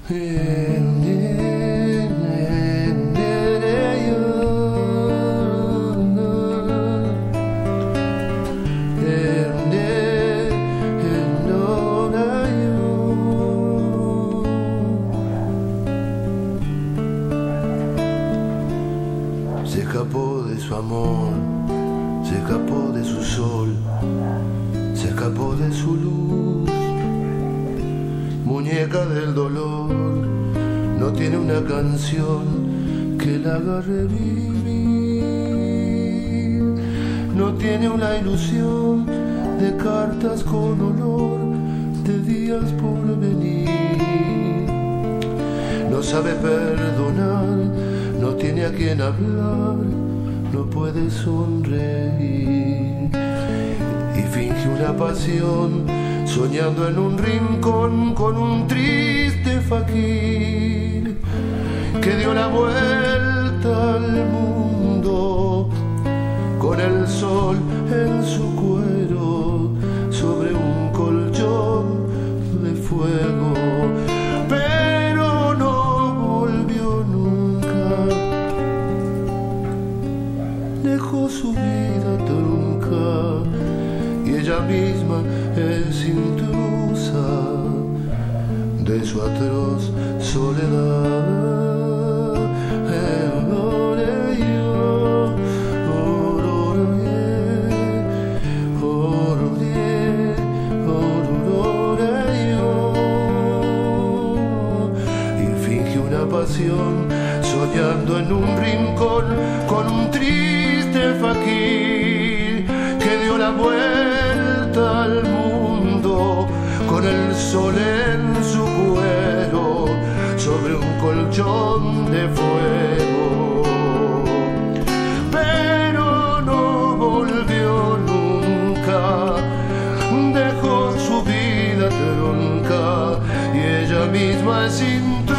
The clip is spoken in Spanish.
Se escapó de su amor, se escapó de su sol, se escapó de su luz. Muñeca del dolor, no tiene una canción que la haga revivir. No tiene una ilusión de cartas con olor de días por venir. No sabe perdonar, no tiene a quien hablar, no puede sonreír y finge una pasión, soñando en un rincón con un triste faquir que dio la vuelta al mundo con el sol en su cuero sobre un colchón de fuego. Dejó su vida trunca y ella misma es intrusa de su atroz soledad. Y finge una pasión soñando en un rincón con un triste faquir que dio la vuelta al mundo con el sol en su cuero sobre un colchón de fuego. Pero no volvió nunca, dejó su vida trunca y ella misma es intrusa